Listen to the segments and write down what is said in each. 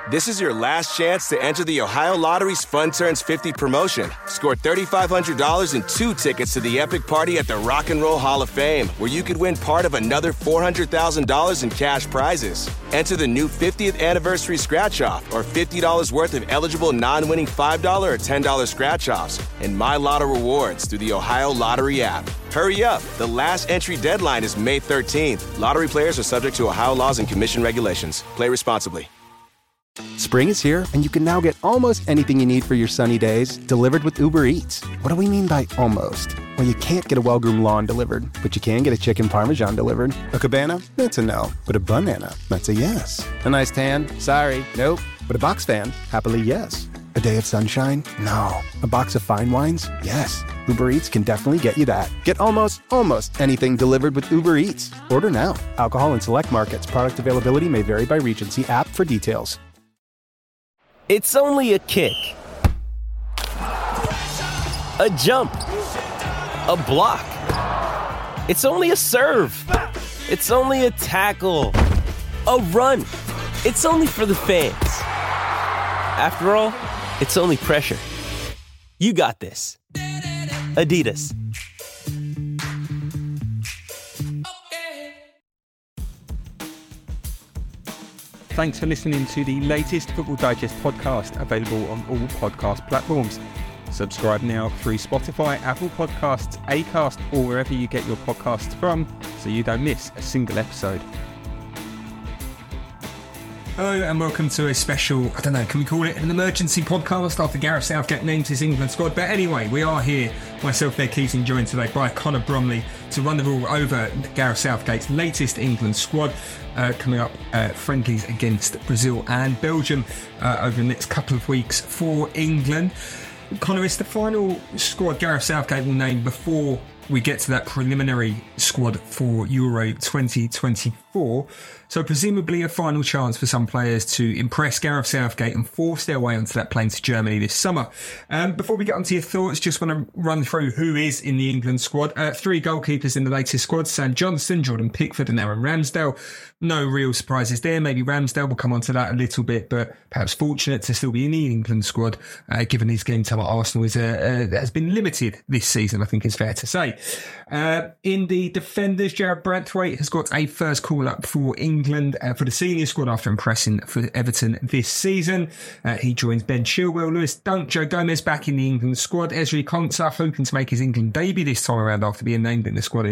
This is your last chance to enter the Ohio Lottery's Fun Turns 50 promotion. Score $3,500 and 2 tickets to the epic party at the Rock and Roll Hall of Fame, where you could win part of another $400,000 in cash prizes. Enter the new 50th anniversary scratch-off or $50 worth of eligible non-winning $5 or $10 scratch-offs and My Lotto rewards through the Ohio Lottery app. Hurry up. The last entry deadline is May 13th. Lottery players are subject to Ohio laws and commission regulations. Play responsibly. Spring is here, and you can now get almost anything you need for your sunny days delivered with Uber Eats. What do we mean by almost? Well, you can't get a well-groomed lawn delivered, but you can get a chicken parmesan delivered. A cabana? That's a no. But a banana? That's a yes. A nice tan? Sorry, nope. But a box fan? Happily, yes. A day of sunshine? No. A box of fine wines? Yes. Uber Eats can definitely get you that. Get almost anything delivered with Uber Eats. Order now. Alcohol in select markets. Product availability may vary by region. See app for details. It's only a kick, a jump, a block. It's only a serve. It's only a tackle, a run. It's only for the fans. After all, it's only pressure. You got this. Adidas. Thanks for listening to the latest Football Digest podcast, available on all podcast platforms. Subscribe now through Spotify, Apple Podcasts, Acast, or wherever you get your podcasts from, so you don't miss a single episode. Hello and welcome to a special, I don't know, can we call it an emergency podcast after Gareth Southgate names his England squad? But anyway, we are here, myself, Ned Keating, joined today by Connor Bromley to run the rule over Gareth Southgate's latest England squad. Coming up, friendlies against Brazil and Belgium over the next couple of weeks for England. Connor, it's the final squad Gareth Southgate will name before we get to that preliminary squad for Euro 2024. So presumably a final chance for some players to impress Gareth Southgate and force their way onto that plane to Germany this summer. Before we get onto your thoughts, just want to run through who is in the England squad. 3 goalkeepers in the latest squad: Sam Johnstone, Jordan Pickford and Aaron Ramsdale. No real surprises there. Maybe Ramsdale, will come on to that a little bit, but perhaps fortunate to still be in the England squad, given his game time at Arsenal has been limited this season, I think is fair to say. In the defenders, Jarrad Branthwaite has got a first call up for England for the senior squad after impressing for Everton this season. He joins Ben Chilwell, Lewis Dunk, Joe Gomez back in the England squad. Ezri Konsa hoping to make his England debut this time around after being named in the squad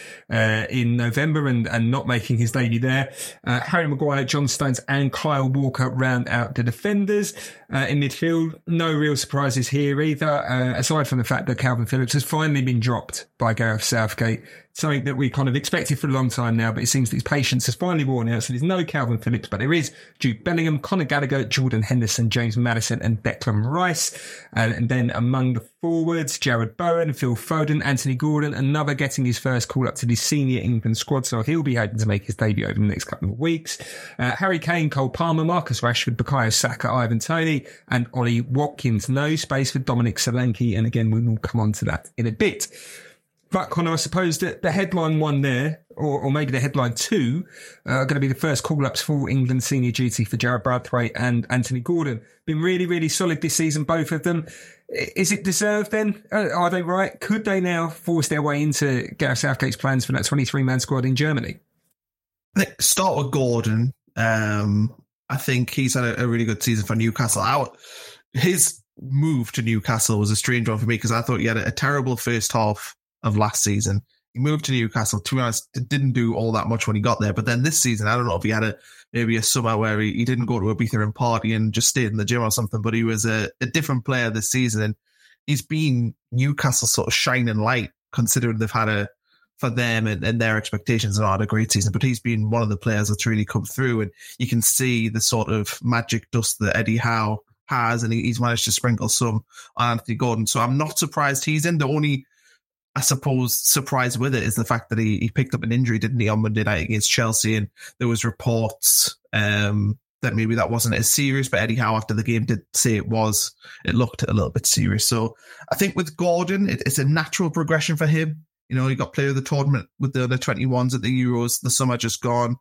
in November and not making his debut there. Harry Maguire, John Stones and Kyle Walker round out the defenders. In midfield, no real surprises here either, aside from the fact that Calvin Phillips has finally been dropped by Gareth Southgate. Something that we kind of expected for a long time now, but it seems that his patience has finally worn out. So there's no Calvin Phillips, but there is Jude Bellingham, Conor Gallagher, Jordan Henderson, James Maddison and Declan Rice. And then among the forwards, Jared Bowen, Phil Foden, Anthony Gordon, another getting his first call up to the senior England squad. So he'll be hoping to make his debut over the next couple of weeks. Harry Kane, Cole Palmer, Marcus Rashford, Bukayo Saka, Ivan Toney and Ollie Watkins. No space for Dominic Solanke. And again, we will come on to that in a bit. But Connor, I suppose that the headline one there, or maybe the headline two, are going to be the first call-ups for England senior duty for Jarrad Branthwaite and Anthony Gordon. Been really, really solid this season, both of them. Is it deserved then? Are they right? Could they now force their way into Gareth Southgate's plans for that 23-man squad in Germany? I think start with Gordon. I think he's had a really good season for Newcastle. His move to Newcastle was a strange one for me because I thought he had a terrible first half of last season. He moved to Newcastle. To be honest, didn't do all that much when he got there. But then this season, I don't know if he had maybe a summer where he didn't go to Ibiza and party and just stayed in the gym or something, but he was a different player this season. And he's been Newcastle's sort of shining light, considering they've had for them and their expectations and had a great season. But he's been one of the players that's really come through. And you can see the sort of magic dust that Eddie Howe has, and he's managed to sprinkle some on Anthony Gordon. So I'm not surprised he's in. The only, I suppose, surprise with it is the fact that he picked up an injury, didn't he, on Monday night against Chelsea, and there was reports that maybe that wasn't as serious, but Eddie Howe after the game did say it looked a little bit serious. So I think with Gordon, it's a natural progression for him. You know, he got player of the tournament with the under 21s at the Euros, the summer just gone.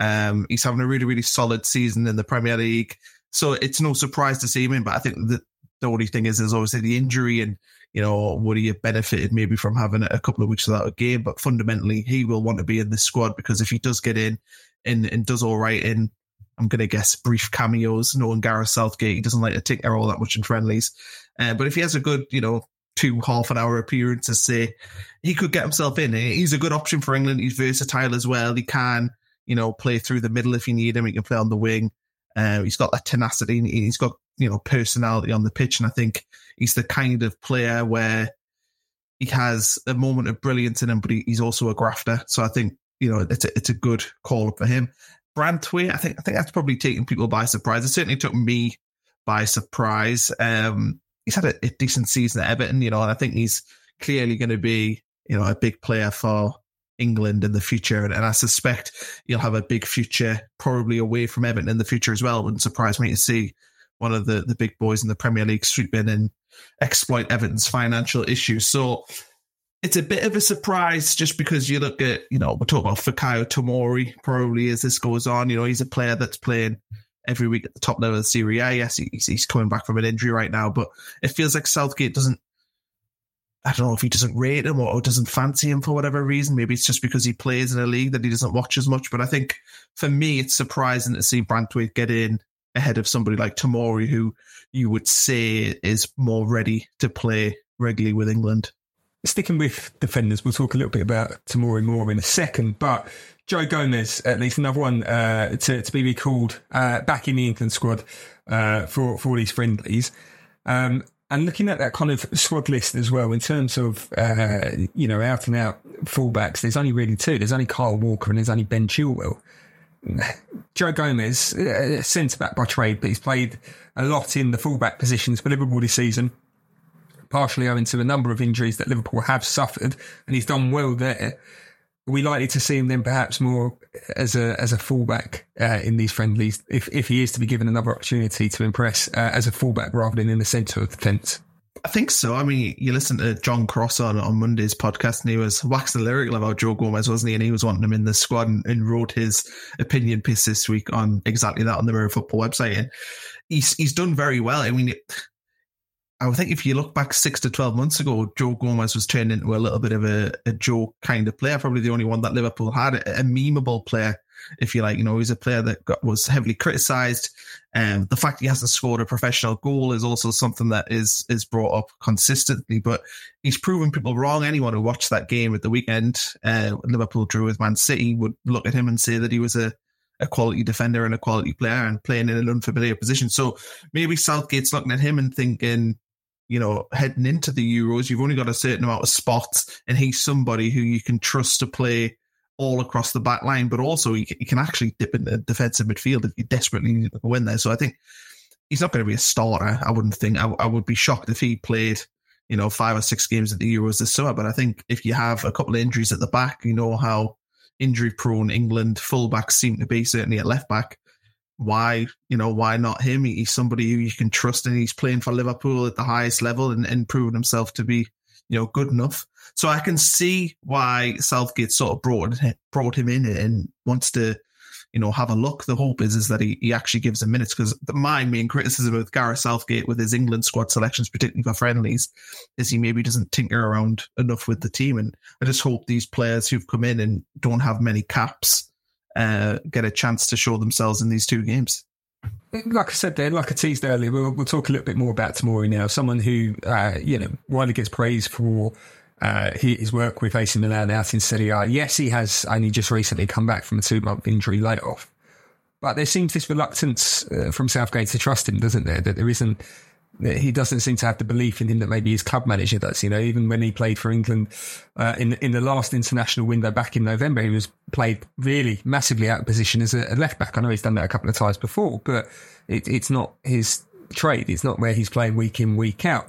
He's having a really, really solid season in the Premier League. So it's no surprise to see him in, but I think the only thing is obviously the injury and, would he have benefited maybe from having a couple of weeks without a game? But fundamentally, he will want to be in this squad because if he does get in and does all right in, I'm going to guess, brief cameos, knowing Gareth Southgate, he doesn't like to tinker all that much in friendlies. But if he has a good, 2 half-an-hour appearances, say, he could get himself in. He's a good option for England. He's versatile as well. He can, play through the middle if you need him. He can play on the wing. He's got that tenacity. He's got, personality on the pitch. And I think he's the kind of player where he has a moment of brilliance in him, but he's also a grafter. So I think, it's a good call up for him. Branthwaite, I think that's probably taken people by surprise. It certainly took me by surprise. He's had a decent season at Everton, and I think he's clearly going to be, a big player for England in the future. And I suspect he'll have a big future, probably away from Everton in the future as well. It wouldn't surprise me to see one of the big boys in the Premier League swoop in and exploit Everton's financial issues. So it's a bit of a surprise just because you look at, we're talking about Fikayo Tomori probably as this goes on. He's a player that's playing every week at the top level of the Serie A. Yes, he's coming back from an injury right now, but it feels like Southgate I don't know if he doesn't rate him or doesn't fancy him for whatever reason. Maybe it's just because he plays in a league that he doesn't watch as much. But I think for me, it's surprising to see Branthwaite get in ahead of somebody like Tomori, who you would say is more ready to play regularly with England. Sticking with defenders, we'll talk a little bit about Tomori more in a second, but Joe Gomez, at least another one to be recalled back in the England squad for these friendlies. And looking at that kind of squad list as well, in terms of, out and out fullbacks, there's only really two. There's only Kyle Walker and there's only Ben Chilwell. Joe Gomez, centre-back by trade, but he's played a lot in the fullback positions for Liverpool this season, partially owing to a number of injuries that Liverpool have suffered, and he's done well there. Are we likely to see him then perhaps more as a fullback in these friendlies, if he is to be given another opportunity to impress as a fullback rather than in the centre of defence? I think so. I mean, you listened to John Cross on Monday's podcast and he was waxing lyrical about Joe Gomez, wasn't he? And he was wanting him in the squad and wrote his opinion piece this week on exactly that on the Mirror Football website. And he's done very well. I mean, I would think if you look back 6 to 12 months ago, Joe Gomez was turned into a little bit of a joke kind of player, probably the only one that Liverpool had, a memeable player, if you like. He's a player that was heavily criticised. The fact he hasn't scored a professional goal is also something that is brought up consistently, but he's proven people wrong. Anyone who watched that game at the weekend, Liverpool drew with Man City, would look at him and say that he was a quality defender and a quality player and playing in an unfamiliar position. So maybe Southgate's looking at him and thinking, heading into the Euros, you've only got a certain amount of spots, and he's somebody who you can trust to play all across the back line, but also he can actually dip into defensive midfield if you desperately need to go in there. So I think he's not going to be a starter, I wouldn't think. I would be shocked if he played, 5 or 6 games at the Euros this summer. But I think if you have a couple of injuries at the back, how injury-prone England fullbacks seem to be, certainly at left-back, why not him? He's somebody who you can trust, and he's playing for Liverpool at the highest level and proven himself to be, good enough. So I can see why Southgate sort of brought him in and wants to, have a look. The hope is that he actually gives him minutes, because my main criticism with Gareth Southgate with his England squad selections, particularly for friendlies, is he maybe doesn't tinker around enough with the team. And I just hope these players who've come in and don't have many caps get a chance to show themselves in these 2 games. Like I said there, like I teased earlier, we'll talk a little bit more about Tomori now. Someone who, widely gets praised for his work with AC Milan out in Serie A. Yes, he has only just recently come back from a 2-month injury layoff, but there seems this reluctance from Southgate to trust him, doesn't there? That he doesn't seem to have the belief in him that maybe his club manager does. Even when he played for England in the last international window back in November, he was played really massively out of position as a left back. I know he's done that a couple of times before, but it's not his trade. It's not where he's playing week in, week out.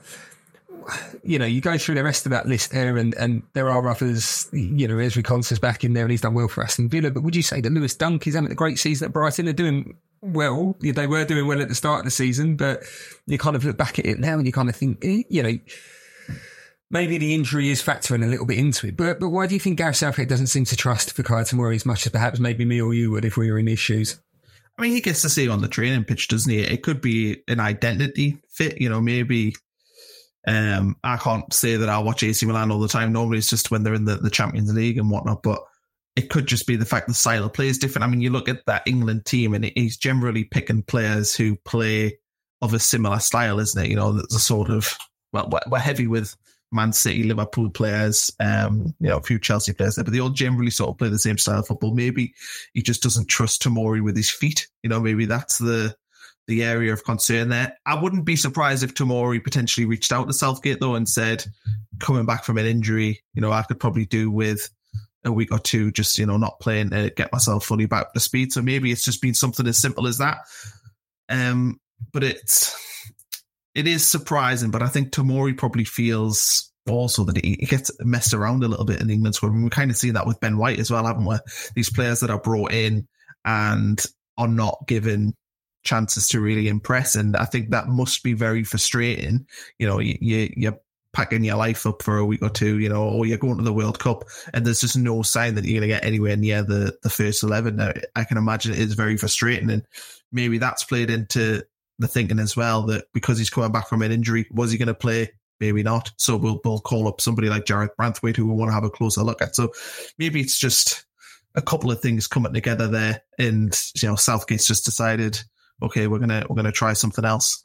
You go through the rest of that list there, and there are others. Ezri Konsa's back in there, and he's done well for Aston Villa. But would you say that Lewis Dunk is having a great season at Brighton? They're doing well. They were doing well at the start of the season, but you kind of look back at it now and you kind of think, maybe the injury is factoring a little bit into it. But why do you think Gareth Southgate doesn't seem to trust Fikayo Tomori as much as perhaps maybe me or you would if we were in his shoes? I mean, he gets to see on the training pitch, doesn't he? It could be an identity fit, maybe. I can't say that I watch AC Milan all the time. Normally it's just when they're in the Champions League and whatnot, but it could just be the fact the style of play is different. I mean, you look at that England team and he's generally picking players who play of a similar style, isn't it? There's a sort of, we're heavy with Man City, Liverpool players, a few Chelsea players there, but they all generally sort of play the same style of football. Maybe he just doesn't trust Tomori with his feet. Maybe that's the area of concern there. I wouldn't be surprised if Tomori potentially reached out to Southgate though and said, coming back from an injury, I could probably do with a week or two, just, not playing to get myself fully back up to speed. So maybe it's just been something as simple as that. But it is surprising, but I think Tomori probably feels also that he gets messed around a little bit in the England squad. We kind of see that with Ben White as well, haven't we? These players that are brought in and are not given chances to really impress. And I think that must be very frustrating. You're packing your life up for a week or two, or you're going to the World Cup and there's just no sign that you're going to get anywhere near the first 11. Now, I can imagine it is very frustrating, and maybe that's played into the thinking as well, that because he's coming back from an injury, was he going to play? Maybe not. So we'll call up somebody like Jarrett Branthwaite who we want to have a closer look at. So maybe it's just a couple of things coming together there, and Southgate's just decided, okay, we're gonna try something else.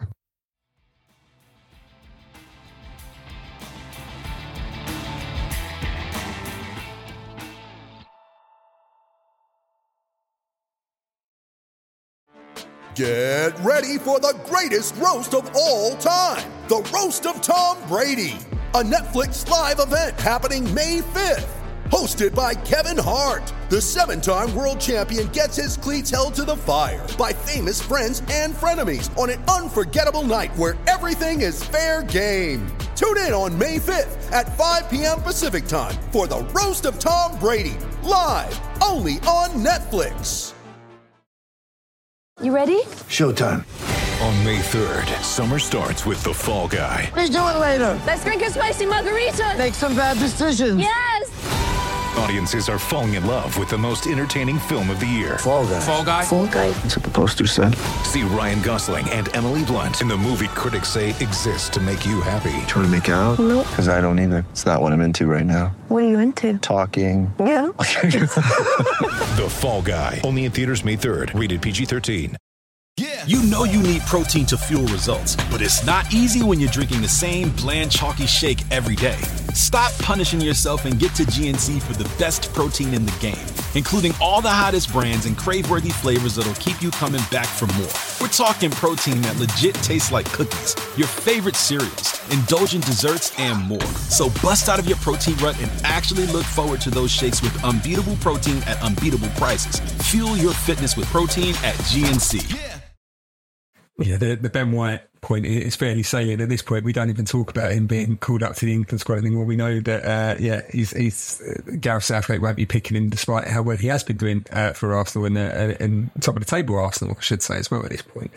Get ready for the greatest roast of all time, the Roast of Tom Brady, a Netflix live event happening May 5th. Hosted by Kevin Hart, the 7-time world champion gets his cleats held to the fire by famous friends and frenemies on an unforgettable night where everything is fair game. Tune in on May 5th at 5 p.m. Pacific time for the Roast of Tom Brady, live only on Netflix. You ready? Showtime. On May 3rd, summer starts with The Fall Guy. Let's do it later. Let's drink a spicy margarita. Make some bad decisions. Yes! Audiences are falling in love with the most entertaining film of the year. Fall Guy. Fall Guy? Fall Guy. That's what the poster said. See Ryan Gosling and Emily Blunt in the movie critics say exists to make you happy. Trying to make it out? Nope. Because I don't either. It's not what I'm into right now. What are you into? Talking. Yeah. The Fall Guy. Only in theaters May 3rd. Rated PG-13. Yeah. You need protein to fuel results, but it's not easy when you're drinking the same bland, chalky shake every day. Stop punishing yourself and get to GNC for the best protein in the game, including all the hottest brands and crave-worthy flavors that'll keep you coming back for more. We're talking protein that legit tastes like cookies, your favorite cereals, indulgent desserts, and more. So bust out of your protein rut and actually look forward to those shakes with unbeatable protein at unbeatable prices. Fuel your fitness with protein at GNC. Yeah, the Ben White point is fairly salient at this point. We don't even talk about him being called up to the England squad anymore. We know that, he's Gareth Southgate won't be picking him despite how well he has been doing for Arsenal and top of the table Arsenal, I should say, as well at this point.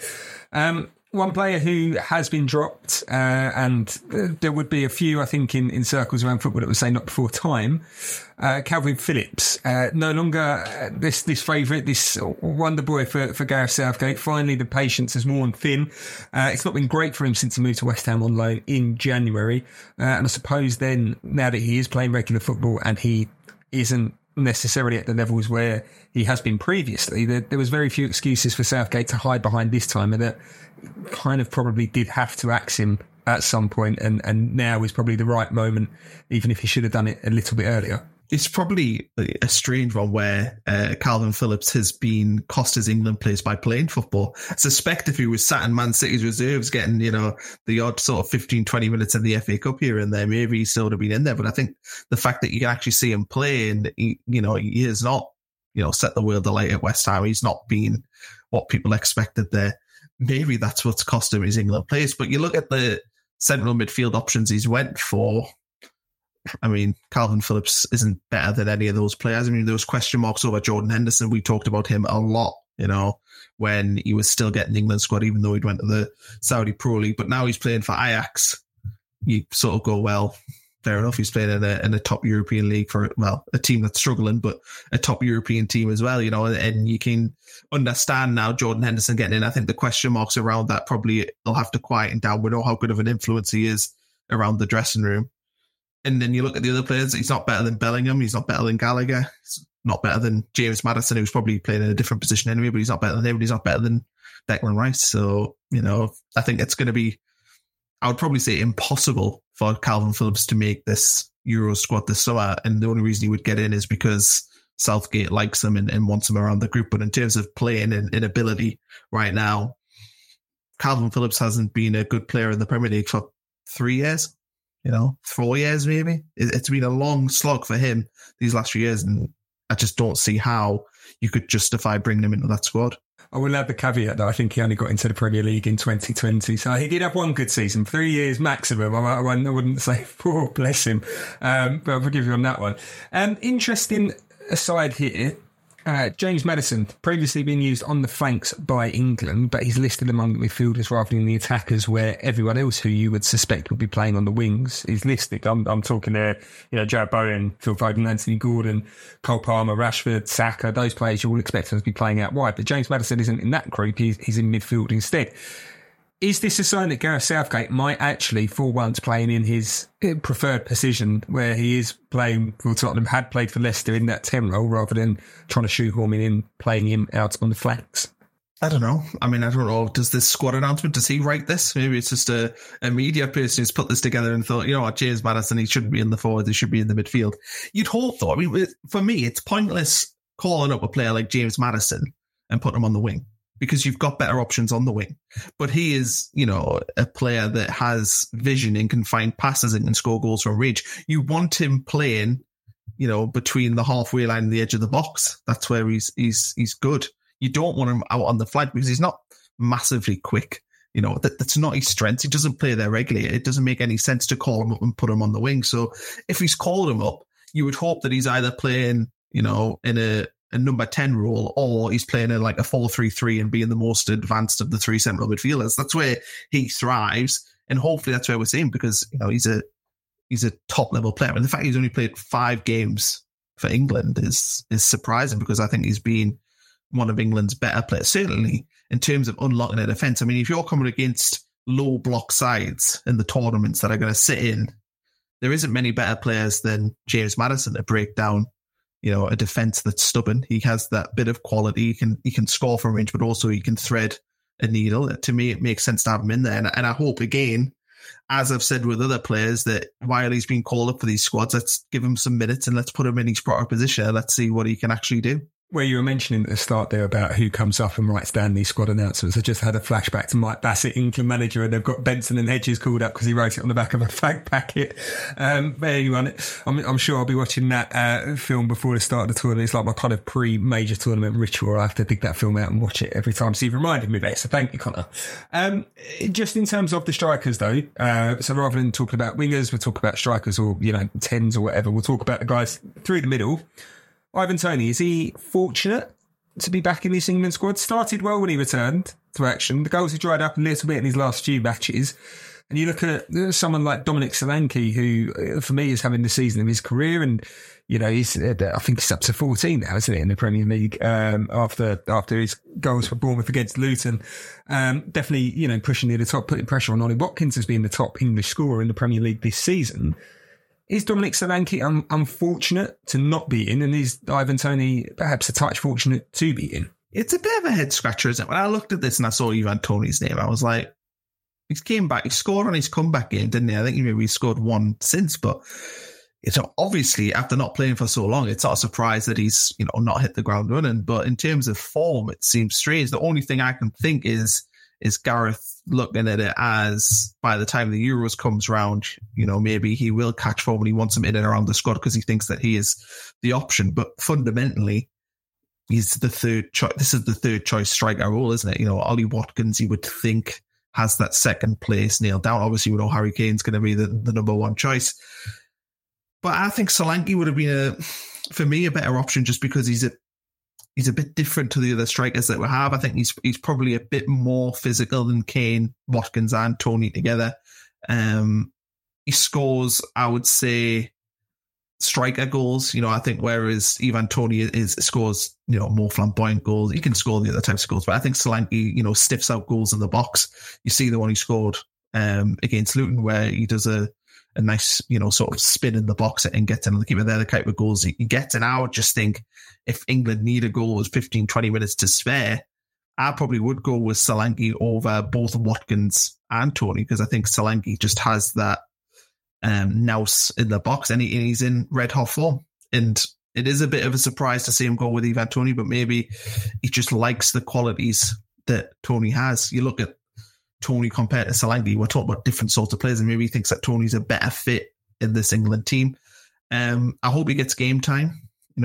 One player who has been dropped, and there would be a few, I think, in circles around football that would say not before time. Calvin Phillips, no longer this favourite, this wonder boy for Gareth Southgate. Finally, the patience has worn thin. It's not been great for him since he moved to West Ham on loan in January. And I suppose then, now that he is playing regular football and he isn't necessarily at the levels where he has been previously, there was very few excuses for Southgate to hide behind this time, and that kind of probably did have to axe him at some point, and now is probably the right moment, even if he should have done it a little bit earlier. It's probably a strange one where Calvin Phillips has been cost his England place by playing football. I suspect if he was sat in Man City's reserves getting, the odd sort of 15, 20 minutes in the FA Cup here and there, maybe he still would have been in there. But I think the fact that you can actually see him play, and he has not, set the world alight at West Ham. He's not been what people expected there. Maybe that's what's cost him his England place. But you look at the central midfield options he's went for. I mean, Calvin Phillips isn't better than any of those players. I mean, there was question marks over Jordan Henderson. We talked about him a lot, when he was still getting the England squad, even though he'd went to the Saudi Pro League. But now he's playing for Ajax. You sort of go, well, fair enough. He's playing in a top European league for, well, a team that's struggling, but a top European team as well, you know, and you can understand now Jordan Henderson getting in. I think the question marks around that probably they'll have to quieten down. We know how good of an influence he is around the dressing room. And then you look at the other players, he's not better than Bellingham, he's not better than Gallagher, he's not better than James Maddison, who's probably playing in a different position anyway, but he's not better than him, and he's not better than Declan Rice. So, you know, I think it's going to be, I would probably say, impossible for Calvin Phillips to make this Euro squad this summer. And the only reason he would get in is because Southgate likes him and wants him around the group. But in terms of playing and ability right now, Calvin Phillips hasn't been a good player in the Premier League for 3 years, 4 years maybe. It's been a long slog for him these last few years. And I just don't see how you could justify bringing him into that squad. I will add the caveat that I think he only got into the Premier League in 2020. So he did have one good season, 3 years maximum. I wouldn't say 4, bless him. But I'll forgive you on that one. Interesting aside here. James Maddison, previously been used on the flanks by England, but he's listed among the midfielders rather than the attackers, where everyone else who you would suspect would be playing on the wings is listed. I'm talking there, Jarrod Bowen, Phil Foden, Anthony Gordon, Cole Palmer, Rashford, Saka, those players you all expect to be playing out wide. But James Maddison isn't in that group, he's in midfield instead. Is this a sign that Gareth Southgate might actually, for once, playing in his preferred position where he is playing for Tottenham, had played for Leicester in that 10 role, rather than trying to shoehorn him in, playing him out on the flanks? I don't know. I mean, I don't know. Does this squad announcement, does he write this? Maybe it's just a media person who's put this together and thought, you know what, James Maddison, he shouldn't be in the forward, he should be in the midfield. You'd hope, though. I mean, for me, it's pointless calling up a player like James Maddison and putting him on the wing, because you've got better options on the wing. But he is, a player that has vision and can find passes and can score goals from range. You want him playing, between the halfway line and the edge of the box. That's where he's good. You don't want him out on the flank because he's not massively quick. That's not his strength. He doesn't play there regularly. It doesn't make any sense to call him up and put him on the wing. So if he's called him up, you would hope that he's either playing, in a number 10 role, or he's playing in like a 4-3-3 and being the most advanced of the 3 central midfielders. That's where he thrives, and hopefully that's where we're seeing, because he's a top level player. And the fact he's only played 5 games for England is surprising, because I think he's been one of England's better players, certainly in terms of unlocking a defence. I mean, if you're coming against low block sides in the tournaments that are going to sit in, there isn't many better players than James Maddison to break down a defence that's stubborn. He has that bit of quality. He can score from range, but also he can thread a needle. To me, it makes sense to have him in there. And I hope, again, as I've said with other players, that while he's been called up for these squads, let's give him some minutes and let's put him in his proper position and let's see what he can actually do. Where you were mentioning at the start there about who comes up and writes down these squad announcements, I just had a flashback to Mike Bassett, England manager, and they've got Benson and Hedges called up because he wrote it on the back of a fag packet. But anyway, I'm sure I'll be watching that film before the start of the tournament. It's like my kind of pre-major tournament ritual. I have to dig that film out and watch it every time. So you've reminded me of it. So thank you, Connor. Just in terms of the strikers, though, so rather than talking about wingers, we'll talk about strikers or 10s or whatever. We'll talk about the guys through the middle. Ivan Toney, is he fortunate to be back in this England squad? Started well when he returned to action. The goals have dried up a little bit in his last few matches. And you look at someone like Dominic Solanke, who, for me, is having the season of his career. And, he's, I think he's up to 14 now, isn't he, in the Premier League, after his goals for Bournemouth against Luton. Definitely, pushing near the top, putting pressure on Ollie Watkins as being the top English scorer in the Premier League this season. Is Dominic Solanke unfortunate to not be in, and is Ivan Toney perhaps a touch fortunate to be in? It's a bit of a head scratcher, isn't it? When I looked at this and I saw Ivan Toney's name, I was like, he came back, he scored on his comeback game, didn't he? I think he maybe scored one since, but it's obviously, after not playing for so long, it's not a surprise that he's, not hit the ground running. But in terms of form, it seems strange. The only thing I can think is Gareth looking at it as, by the time the Euros comes round, maybe he will catch form and he wants him in and around the squad because he thinks that he is the option. But fundamentally, he's the third choice. This is the third choice striker role, isn't it? Ollie Watkins, you would think, has that second place nailed down. Obviously, we know Harry Kane's going to be the number one choice. But I think Solanke would have been, for me, a better option just because he's a bit different to the other strikers that we have. I think he's probably a bit more physical than Kane, Watkins and Toney together. he scores, I would say, striker goals. I think whereas Ivan Toney scores, more flamboyant goals. He can score the other types of goals, but I think Solanke, stiffs out goals in the box. You see the one he scored against Luton where he does a nice, sort of spin in the box and gets in on the keeper. They're the type of goals he gets. And I would just think if England need a goal with 15, 20 minutes to spare, I probably would go with Solanke over both Watkins and Toney, because I think Solanke just has that nous in the box, and he's in red hot form. And it is a bit of a surprise to see him go with Ivan Toney, but maybe he just likes the qualities that Toney has. You look at Toney compared to Solanke, we're talking about different sorts of players, and maybe he thinks that Toney's a better fit in this England team. I hope he gets game time.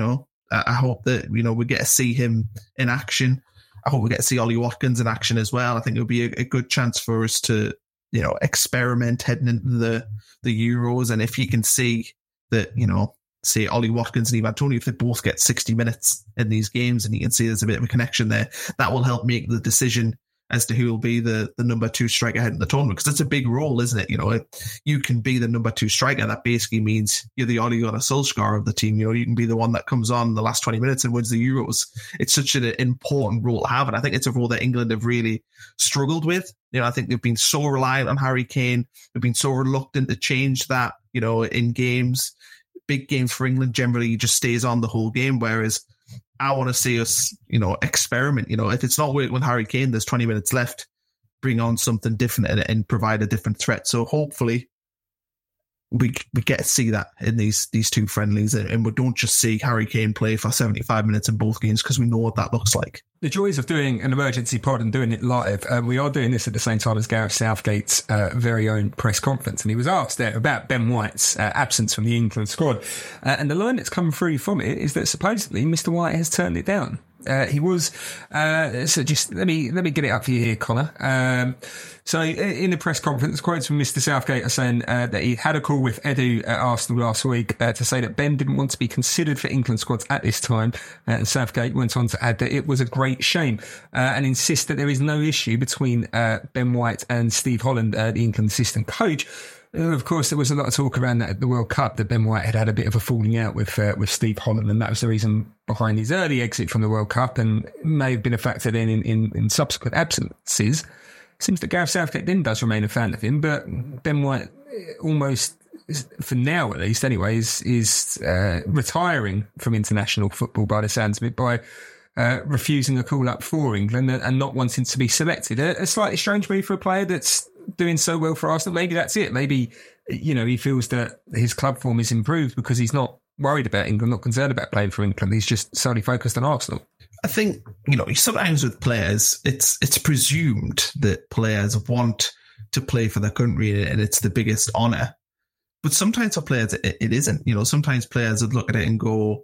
I hope that we get to see him in action. I hope we get to see Ollie Watkins in action as well. I think it'll be a good chance for us to experiment heading into the Euros. And if you can see that, say Ollie Watkins and Ivan Toney, if they both get 60 minutes in these games and you can see there's a bit of a connection there, that will help make the decision as to who will be the number 2 striker heading the tournament, because it's a big role, isn't it? You can be the number 2 striker. That basically means you're the Ole Gunnar Solskjaer of the team. You can be the one that comes on the last 20 minutes and wins the Euros. It's such an important role to have, and I think it's a role that England have really struggled with. I think they've been so reliant on Harry Kane. They've been so reluctant to change that, in games. Big games for England, generally he just stays on the whole game, whereas I want to see us, experiment. If it's not working with Harry Kane, there's 20 minutes left, bring on something different and provide a different threat. So hopefully we get to see that in these 2 friendlies, and we don't just see Harry Kane play for 75 minutes in both games, because we know what that looks like. The joys of doing an emergency pod and doing it live. We are doing this at the same time as Gareth Southgate's very own press conference, and he was asked there about Ben White's absence from the England squad. And the line that's come through from it is that supposedly Mr. White has turned it down. He was, so just let me get it up for you here, Connor. So in the press conference, quotes from Mr. Southgate are saying that he had a call with Edu at Arsenal last week to say that Ben didn't want to be considered for England squads at this time. And Southgate went on to add that it was a great shame and insist that there is no issue between Ben White and Steve Holland, the England assistant coach. Of course, there was a lot of talk around that at the World Cup that Ben White had a bit of a falling out with Steve Holland, and that was the reason behind his early exit from the World Cup, and may have been a factor then in subsequent absences. Seems that Gareth Southgate then does remain a fan of him, but Ben White almost, for now at least anyway, is retiring from international football by the sounds of it, by refusing a call-up for England and not wanting to be selected. A slightly strange move for a player that's doing so well for Arsenal. Maybe that's it. Maybe, he feels that his club form is improved because he's not worried about England, not concerned about playing for England. He's just solely focused on Arsenal. I think, sometimes with players, it's presumed that players want to play for their country and it's the biggest honour. But sometimes for players, it isn't. Sometimes players would look at it and go,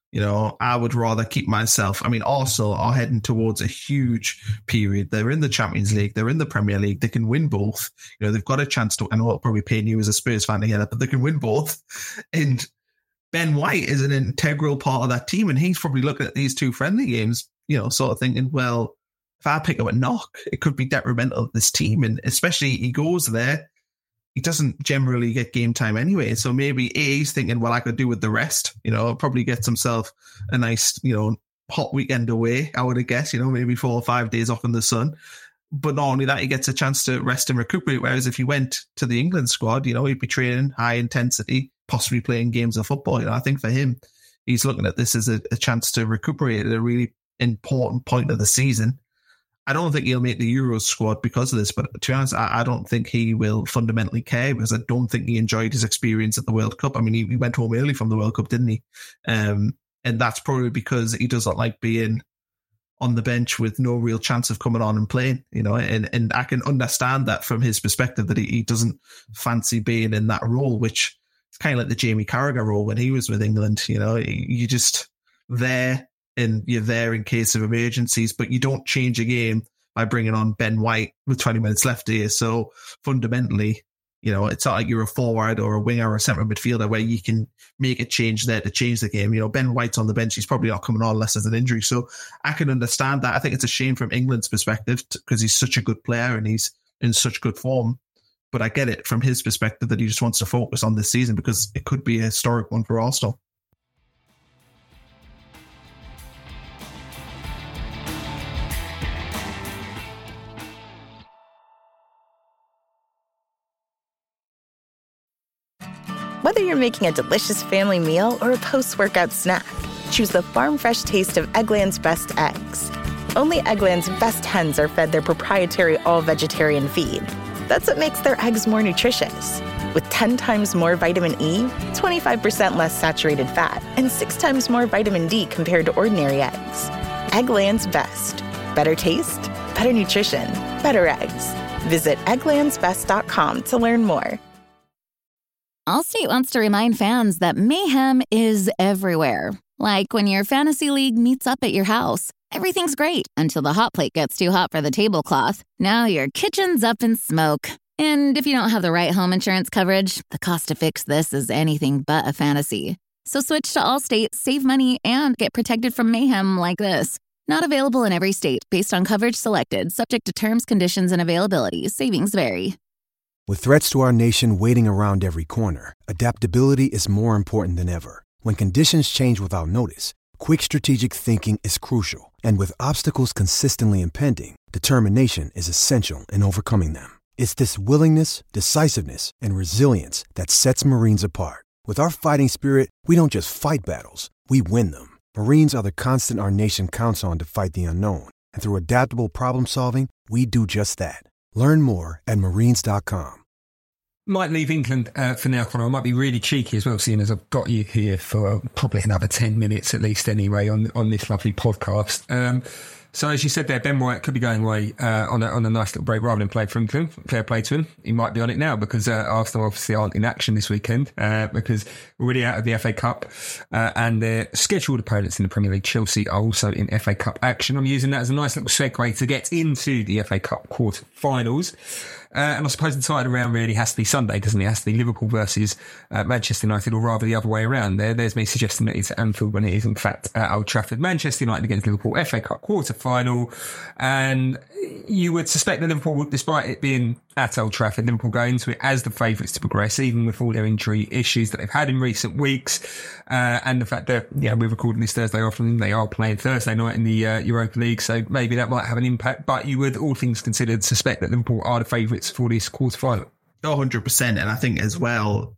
I would rather keep myself. I mean, Arsenal are heading towards a huge period. They're in the Champions League. They're in the Premier League. They can win both. They've got a chance to, I know it'll probably pain you as a Spurs fan to hear that, but they can win both. And Ben White is an integral part of that team. And he's probably looking at these 2 friendly games, sort of thinking, well, if I pick up a knock, it could be detrimental to this team. And especially he goes there, he doesn't generally get game time anyway. So maybe he's thinking, well, I could do with the rest. Probably gets himself a nice, hot weekend away, I would have guessed, maybe 4 or 5 days off in the sun. But not only that, he gets a chance to rest and recuperate. Whereas if he went to the England squad, he'd be training high intensity, possibly playing games of football. I think for him, he's looking at this as a chance to recuperate at a really important point of the season. I don't think he'll make the Euros squad because of this, but to be honest, I don't think he will fundamentally care, because I don't think he enjoyed his experience at the World Cup. I mean, he went home early from the World Cup, didn't he? And that's probably because he doesn't like being on the bench with no real chance of coming on and playing, and I can understand that from his perspective, that he doesn't fancy being in that role, which is kind of like the Jamie Carragher role when he was with England. You just there, and you're there in case of emergencies, but you don't change a game by bringing on Ben White with 20 minutes left here. So fundamentally, it's not like you're a forward or a winger or a central midfielder where you can make a change there to change the game. Ben White's on the bench. He's probably not coming on unless there's an injury. So I can understand that. I think it's a shame from England's perspective because he's such a good player and he's in such good form. But I get it from his perspective that he just wants to focus on this season because it could be a historic one for Arsenal. Whether you're making a delicious family meal or a post-workout snack, choose the farm fresh taste of Eggland's best eggs. Only Eggland's best hens are fed their proprietary all-vegetarian feed. That's what makes their eggs more nutritious. With 10 times more vitamin E, 25% less saturated fat, and 6 times more vitamin D compared to ordinary eggs. Eggland's best. Better taste, better nutrition, better eggs. Visit egglandsbest.com to learn more. Allstate wants to remind fans that mayhem is everywhere. Like when your fantasy league meets up at your house. Everything's great until the hot plate gets too hot for the tablecloth. Now your kitchen's up in smoke. And if you don't have the right home insurance coverage, the cost to fix this is anything but a fantasy. So switch to Allstate, save money, and get protected from mayhem like this. Not available in every state based on coverage selected, subject to terms, conditions, and availability. Savings vary. With threats to our nation waiting around every corner, adaptability is more important than ever. When conditions change without notice, quick strategic thinking is crucial. And with obstacles consistently impending, determination is essential in overcoming them. It's this willingness, decisiveness, and resilience that sets Marines apart. With our fighting spirit, we don't just fight battles, we win them. Marines are the constant our nation counts on to fight the unknown. And through adaptable problem solving, we do just that. Learn more at marines.com. Might leave England for now, Connor. I might be really cheeky as well, seeing as I've got you here for probably another 10 minutes at least anyway on this lovely podcast. So as you said there, Ben White could be going away on a nice little break rather than play for England. Fair play to him. He might be on it now because Arsenal obviously aren't in action this weekend because we're already out of the FA Cup and their scheduled opponents in the Premier League, Chelsea, are also in FA Cup action. I'm using that as a nice little segue to get into the FA Cup quarter-finals. And I suppose the tide around really has to be Sunday, doesn't it? It has to be Liverpool versus Manchester United, or rather the other way around. There's me suggesting that it's at Anfield when it is in fact at Old Trafford. Manchester United against Liverpool, FA Cup quarter-final. And you would suspect that Liverpool, despite it being at Old Trafford, Liverpool go into it as the favourites to progress, even with all their injury issues that they've had in recent weeks. And the fact that, we're recording this Thursday afternoon, they are playing Thursday night in the Europa League, so maybe that might have an impact. But you would, all things considered, suspect that Liverpool are the favourites for this quarter-final. 100%. And I think as well,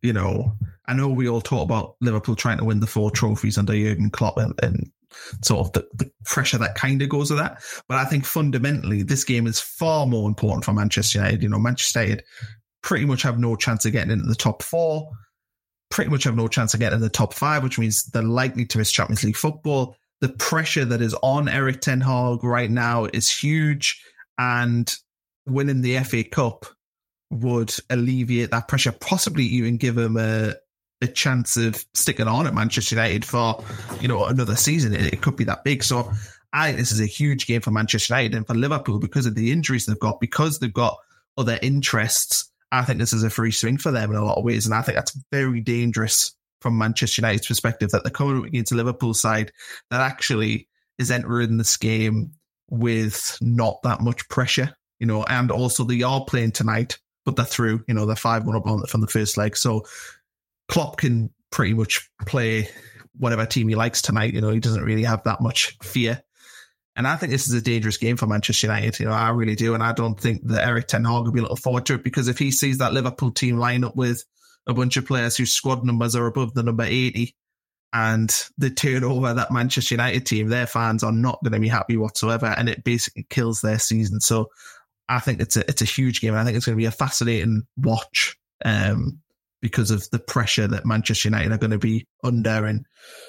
I know we all talk about Liverpool trying to win the 4 trophies under Jurgen Klopp and sort of the pressure that kind of goes with that. But I think fundamentally, this game is far more important for Manchester United. Manchester United pretty much have no chance of getting into the top 4, pretty much have no chance of getting in the top 5, which means they're likely to miss Champions League football. The pressure that is on Erik ten Hag right now is huge, and winning the FA Cup would alleviate that pressure, possibly even give him a chance of sticking on at Manchester United for, another season. It could be that big. So I think this is a huge game for Manchester United and for Liverpool because of the injuries they've got, because they've got other interests. I think this is a free swing for them in a lot of ways. And I think that's very dangerous from Manchester United's perspective, that they're coming against a Liverpool side that actually is entering this game with not that much pressure, and also they are playing tonight, but they're through, they're 5-1 up from the first leg. So Klopp can pretty much play whatever team he likes tonight. He doesn't really have that much fear. And I think this is a dangerous game for Manchester United. I really do. And I don't think that Erik ten Hag will be looking forward to it, because if he sees that Liverpool team line up with a bunch of players whose squad numbers are above the number 80 and they turn over that Manchester United team, their fans are not going to be happy whatsoever. And it basically kills their season. So I think it's a huge game. And I think it's going to be a fascinating watch because of the pressure that Manchester United are going to be under. And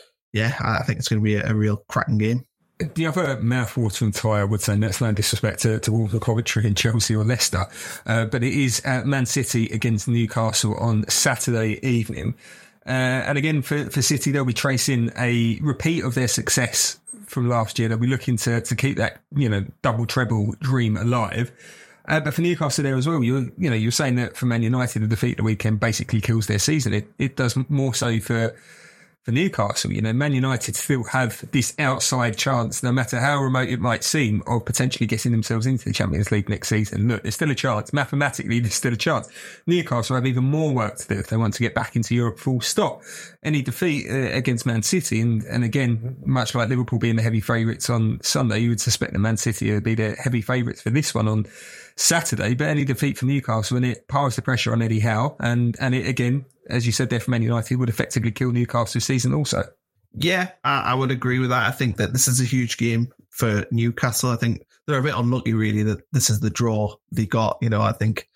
I think it's going to be a real cracking game. The other mouthwatering tie I would say, and that's no disrespect to Walter Coventry in Chelsea or Leicester, but it is Man City against Newcastle on Saturday evening. And again, for City, they'll be tracing a repeat of their success from last year. They'll be looking to keep that, double treble dream alive. But for Newcastle there as well, you're saying that for Man United, a defeat the weekend basically kills their season. It does more so for for Newcastle. You know, Man United still have this outside chance, no matter how remote it might seem, of potentially getting themselves into the Champions League next season. Look, there's still a chance. Mathematically, there's still a chance. Newcastle have even more work to do if they want to get back into Europe full stop. Any defeat against Man City, and again, much like Liverpool being the heavy favourites on Sunday, you would suspect that Man City would be the heavy favourites for this one on Saturday. But any defeat from Newcastle, and it piles the pressure on Eddie Howe, and it again, as you said there, for Man United, would effectively kill Newcastle's season also. Yeah, I would agree with that. I think that this is a huge game for Newcastle. I think they're a bit unlucky, really, that this is the draw they got. You know, I think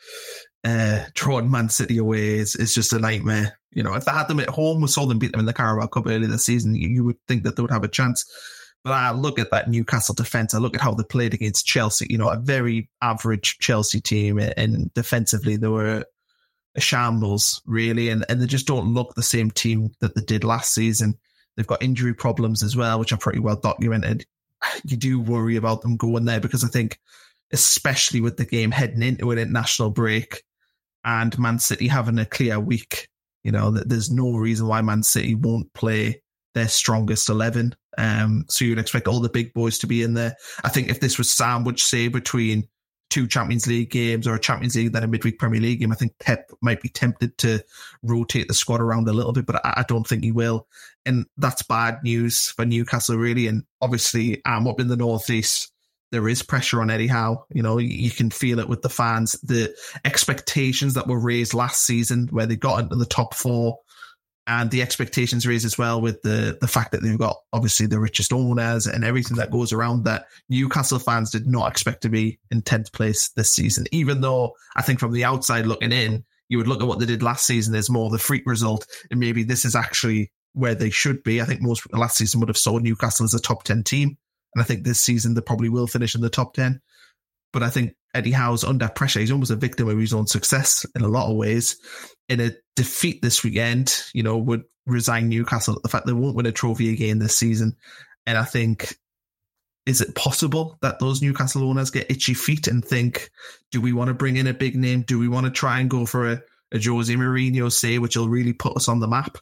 drawing Man City away is just a nightmare. You know, if they had them at home, we saw them beat them in the Carabao Cup earlier this season, you would think that they would have a chance. But I look at that Newcastle defence, I look at how they played against Chelsea, you know, a very average Chelsea team, and defensively they were a shambles, really, and they just don't look the same team that they did last season. They've got injury problems as well, which are pretty well documented. You do worry about them going there, because I think, especially with the game heading into an international break and Man City having a clear week, you know, that there's no reason why Man City won't play their strongest 11. So you'd expect all the big boys to be in there. I think if this was sandwiched, say, between 2 Champions League games or a Champions League then a midweek Premier League game, I think Pep might be tempted to rotate the squad around a little bit, but I don't think he will. And that's bad news for Newcastle, really. And obviously, I'm up in the Northeast. There is pressure on Eddie Howe. You know, you can feel it with the fans. The expectations that were raised last season, where they got into the top 4, and the expectations raised as well with the fact that they've got, obviously, the richest owners and everything that goes around that. Newcastle fans did not expect to be in 10th place this season, even though I think from the outside looking in, you would look at what they did last season as more the freak result, and maybe this is actually where they should be. I think most people last season would have saw Newcastle as a top 10 team, and I think this season they probably will finish in the top 10. But I think Eddie Howe's under pressure. He's almost a victim of his own success in a lot of ways. In a defeat this weekend, you know, would resign Newcastle at the fact they won't win a trophy again this season. And I think, is it possible that those Newcastle owners get itchy feet and think, do we want to bring in a big name? Do we want to try and go for a Jose Mourinho, say, which will really put us on the map?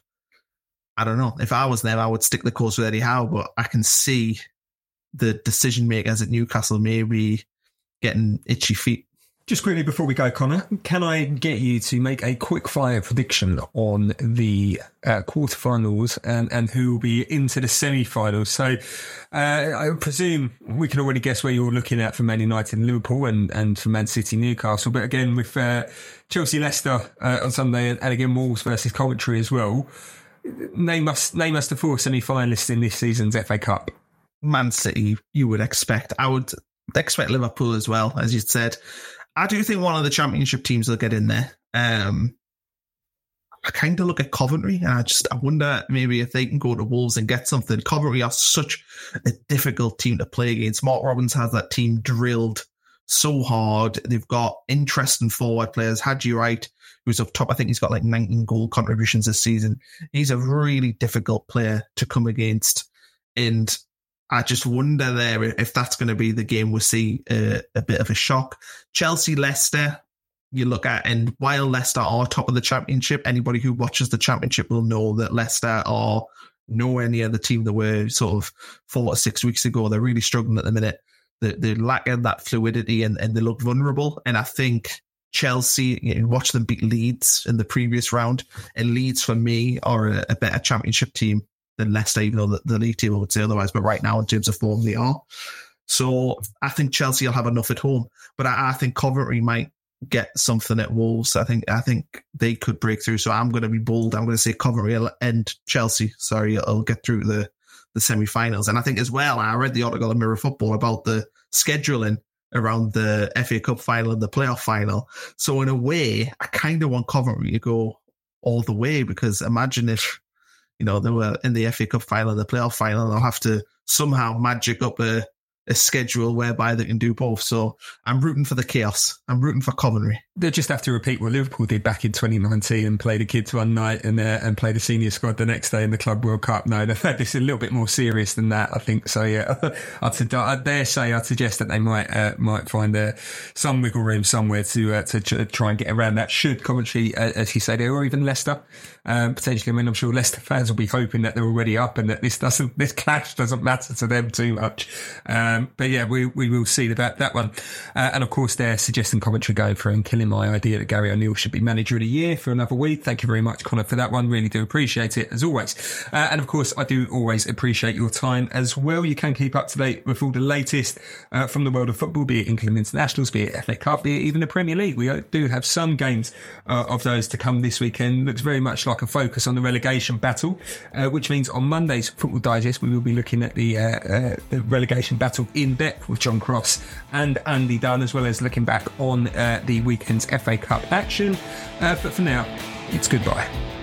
I don't know. If I was them, I would stick the course with Eddie Howe, but I can see the decision makers at Newcastle maybe getting itchy feet. Just quickly before we go, Connor, can I get you to make a quick fire prediction on the quarterfinals and who will be into the semi-finals? So I presume we can already guess where you're looking at for Man United and Liverpool and for Man City Newcastle. But again, with Chelsea Leicester on Sunday and again Wolves versus Coventry as well, name us the 4 semi-finalists in this season's FA Cup. Man City, you would expect. I would expect Liverpool as well, as you said. I do think one of the Championship teams will get in there. I kind of look at Coventry, and I wonder maybe if they can go to Wolves and get something. Coventry are such a difficult team to play against. Mark Robbins has that team drilled so hard. They've got interesting forward players. Haji Wright, who's up top, I think he's got like 19 goal contributions this season. He's a really difficult player to come against, and I just wonder there if that's going to be the game we see a bit of a shock. Chelsea, Leicester, you look at, and while Leicester are top of the Championship, anybody who watches the Championship will know that Leicester are nowhere near the team they were sort of 4 to 6 weeks ago. They're really struggling at the minute. They're lacking that fluidity and they look vulnerable. And I think Chelsea, you watch them beat Leeds in the previous round, and Leeds for me are a better Championship team than Leicester, even though the league table would say otherwise. But right now, in terms of form, they are. So I think Chelsea will have enough at home. But I think Coventry might get something at Wolves. I think they could break through. So I'm going to be bold. I'm going to say Coventry and Chelsea, I'll get through the semi-finals. And I think as well, I read the article in Mirror Football about the scheduling around the FA Cup final and the playoff final. So in a way, I kind of want Coventry to go all the way, because imagine if, you know, they were in the FA Cup final and the playoff final, and they'll have to somehow magic up a schedule whereby they can do both. So I'm rooting for the chaos. I'm rooting for Coventry. they'll just have to repeat what Liverpool did back in 2019 and play the kids one night and play the senior squad the next day in the Club World Cup. No, this is a little bit more serious than that, I think. So yeah, I'd suggest that they might find some wiggle room somewhere to try and get around that. Should Coventry, as you say, or even Leicester potentially. I mean, I'm sure Leicester fans will be hoping that they're already up and that this clash doesn't matter to them too much. But yeah, we will see about that one. And of course, they're suggesting Coventry go for and killing my idea that Gary O'Neill should be manager of the year for another week. Thank you very much, Connor, for that one. Really do appreciate it, as always. And of course, I do always appreciate your time as well. You can keep up to date with all the latest from the world of football, be it England internationals, be it FA Cup, be it even the Premier League. We do have some games of those to come this weekend. Looks very much like a focus on the relegation battle, which means on Monday's Football Digest, we will be looking at the relegation battle in depth with John Cross and Andy Dunn, as well as looking back on the weekend's FA Cup action. But for now, it's goodbye.